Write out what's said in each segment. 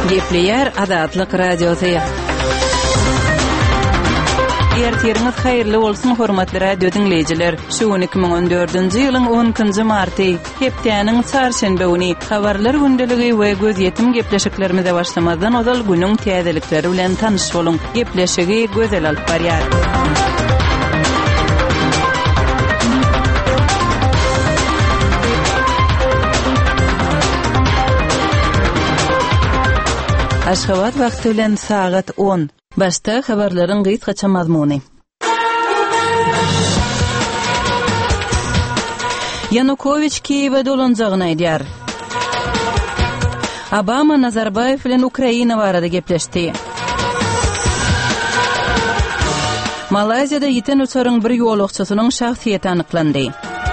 Gepleyer Azatlyk Radiosu. Ertiriniz hayırlı olsun hormatly radio dinleyijiler. Şu 2014-nji ýylyň 10-njy marty, hepdeniň çarşembe güni habarlar gündəligi we göz ýetim gepleşiklerimize başlamadan ozal günüň täzelikleri bilen tanyş boluň. Gepleşigi gözel alyp barýar. Aşgabat wagty bilen saat 10. Başta habarlaryň gysgaça mazmuny. Yanukovich Kiýewe dolanjagyny aýdýar. Obama Nazarbayew bilen Ukraina barada gepleşdi. Malaziýada ýeten uçaryň bir ýolagçysynyň şahsiýeti anyklandy.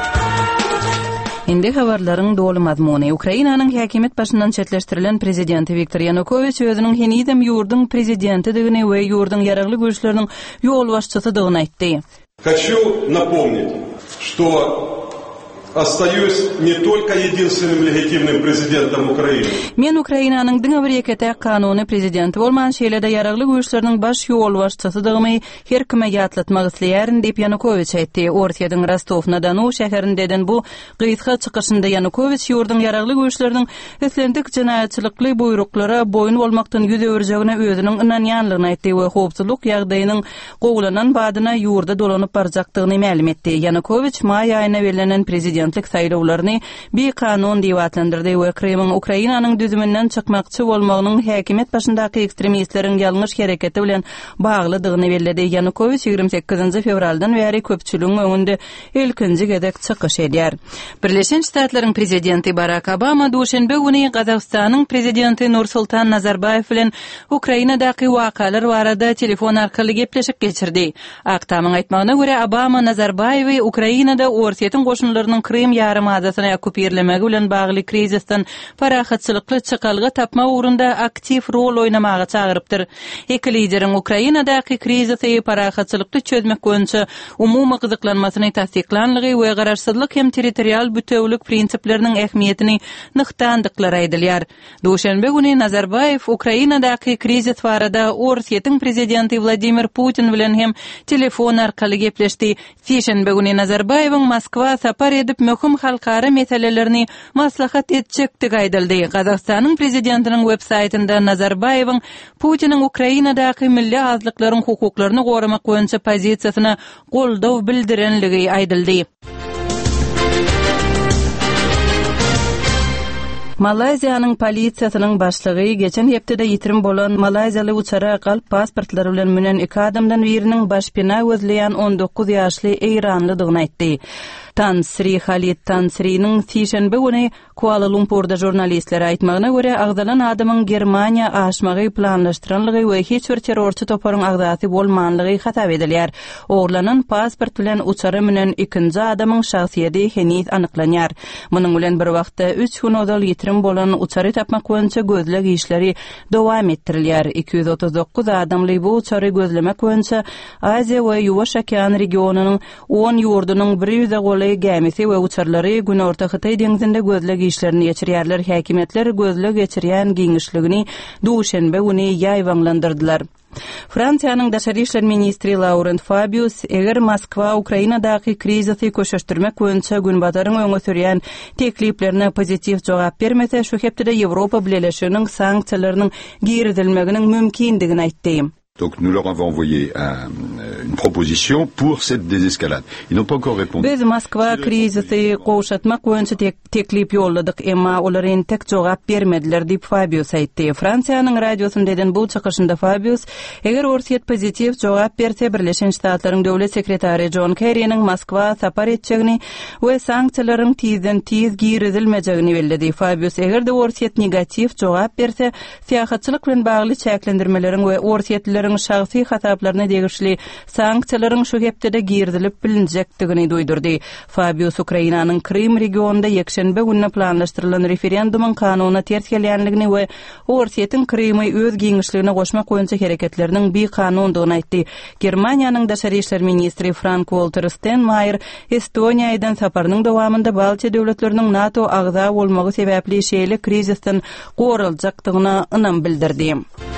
Indi habarlaryň doly mazmuny. Ukrainanyň häkimet başyndan çetleşdirilen prezidenti Viktor Yanukovich özüniň henidem ýurduň prezidentidigini we ýurduň ýaragly güýçleriniň ýol başçysydygyny aýtdy. Хочу напомнить, что остаюсь не только единственным легитимным президентом Украины. Men Ukrainanyň diňe bir ýekete kanuny prezidenti bolman şeýlede ýaragly güýçleriniň baş ýol başçysydygyny her kime ýatlatmak isleýärin diýip Yanukovich aýtdy. Ortiýadyň Rostov-na-Donu şäherindeden bu gysga çykyşynda Yanukovich ýurduň ýaragly güýçleriniň eslendik jinaýatçylykly buyruklara boýun bolmakdan ýüz öwürjegine özüniň inanýanlygyny aýtdy we howpsuzlyk ýagdaýynyň gowlanan badyna ýurda dolanyp barjakdygyny ma'lum etdi. Yanukovich may aýyna belenen prezidentlik saýlawlaryny bir kanun diýip atlandyrdy we Kremň Ukrainanyň düzümünden çykmakçy bolmagynyň häkimet başyndaky ekstremistleriň ýalňyş hereketi bilen baglydygyny bellädi. Yanukovich 28 fevraldan beri köpçüligiň öňünde ilkinji gedek çykyş edýär. Birleşen Ştatlaryň prezidenti Barack Obama duşenbe güni Gazagstanyň prezidenti Nursultan Nazarbayew bilen Ukrainadaky wakalar barada telefon arkaly gepleşik geçirdi. Aktamyň aýtmagyna görä Obama Nazarbayewy Ukrainada ortiýetiň goşunlarynyň Krym ýarymadasyny okupirlemegi bilen bagly krizisden parahatçylykly çykalga tapma uğrunda aktiv rol oýnamagy çagyrypdyr. Iki lideriň Ukrainadaky krizisi parahatçylykly çözmek boýunça umumy gyzyklanmasyny tasdiklanlygy we garaşsyzlyk hem territorial bütewlik prinsipleriniň ähmiýetini nykdandyklary aýdylýar. Duşenbe güni Nazarbayew Ukrainadaky krizis barada Ortiýetiň prezidenti Vladimir Putin bilen hem telefon arkaly gepleşdi. Şeýşembe güni Nazarbayewyň Moskwa sapar edip möhüm halkara meselelerini maslahat etjekdigi aýdyldy. Gazagstanyň prezidentiniň web saýtynda Nazarbayewyň Putiniň Ukrainadaky milli azlyklaryň hukuklaryny goramak boýunça pozisiýasyna goldaw bildirenligi aýdyldy. Malaziýanyň polisiýasynyň başlygy geçen hepde ýitirim bolan Malaziýaly uçara galp pasportlary bilen menen iki adamdan biriniň başpina gözleýän 19 ýaşly Eýranlydygyny aýtdy. Tansri Khalid Tansri'nin şeýşembe güni Kuala Lumpurda jurnalistlere aýtmagyna görä agdalan adamyň Germaniýa aşmagy planlaşdyranlygy we hiç bir terrorçy toparyň agdasy bolmanlygy hatap edilýär. Oglanan pasport bilen uçary menen ikinji adamyň şahsiýeti henüz anyklanýar. Munyň bilen bir wagtda 3 gün ozal ýetirim bolan uçary tapmak boýunça gözleg işleri dowam etdirilýär. 239 adamly bu uçary gözlemek boýunça Aziýa we Ýuwaş Okean regionunyň 10 ýurdunyň 100 gemisi we uçarlary gün orta Hytaý deňizinde gözleg işlerini geçirýärler. Häkimetler gözleg geçirýän giňişligini duşenbe güni ýaýwanlandyrdylar. Fransiýanyň daşary işler ministri Laurent Fabius eger Moskwa Ukrainadaky krizisi köşeşdirmek boýunça günbadaryň öňe sürýän tekliplerine pozitiv jogap bermese şu hepde Ýewropa Birleşiginiň sanksiýalarynyň giridilmeginiň mümkindigini aýtdy. Donc nous leur avons envoyé une proposition pour cette désescalade. Ils n'ont pas encore répondu. Biz Moskva krizisi goşatmak boýunça teklip ýolladyk, emma olar tek jogap bermediler diýip Fabius aýtdy. Fransiýanyň radiosunda bu çykyşynda Fabius eger ortiýet pozitiv jogap berse Birleşen Ştatlaryň döwlet sekretary John Kerry'niň Moskwa sapar etjegini we sanksiýalaryň tiz giridilmejegini bellidi. Fabius eger de ortiýet negativ jogap berse, syýahatçylyk bilen bagly çäklendirmeleriň we ortiýetler güýçleriň şahsy hataplaryna degişli sanksiýalaryň şu hepde girdilip bilinjekdigini duýdurdy. Fabius Ukrainanyň Krym regionunda ýekşenbe gününe planlaşdyrylan referendumyň kanunyna ters gelýänligini we Orsiýetiň Krymy öz giňişligine goşmak boýunça hereketleriniň bir kanundygyny aýtdy. Germaniýanyň daşary işler ministri Frank-Walter Steinmeier Estoniýadan saparynyň dowamında Baltiýa döwletleriniň NATO agza bolmagy sebäpli şeýle krizisden goraljakdygyna ynam bildirdi.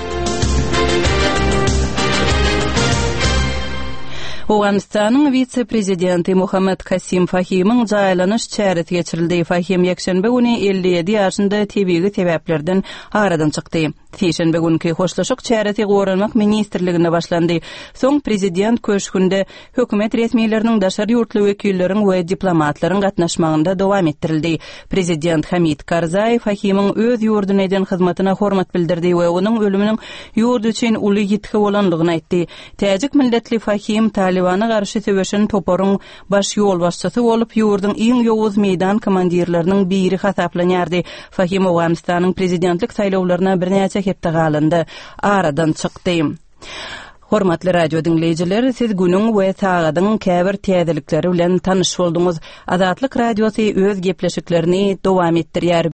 Awganistanyň vice-prezidenti Muhammed Kasim Fahimyň jaýlanyş çäresi geçirildi. Fahim ýekşenbe güni 57 ýaşynda tebigi sebäplerden aradan çykdy. Şeýşenbe günkü hoşlaşyk çäresi goranmak ministrligine başlandy. Soň prezident köşkünde hökümet resmiýetleriniň daşary ýurtly wekilleriň we diplomatlaryň gatnaşmagynda dowam ettirildi. Prezident Hamid Karzai Fahimyň öz ýurduna eden hyzmatyna hormat bildirdi we onuň ölüminiň ýurt üçin uly ýitki bolanlygyny aýtdy. Täjik milletli Fahim Talibana garşy söwüşin toporyň baş ýol başçysy bolup ýurdyň iň ýowuz meýdan komandirleriniň biri hasaplanýardy. Fahim Awganistanyň prezidentlik saýlawlaryna birnäçe hepde galyndy, aradan çykdy. Hormatly radio dinleýijiler, siz günüň we sagadyň käbir täzelikleri bilen tanyş bolduňyz. Azatlyk radiosu öz gepleşiklerini dowam etdirýär.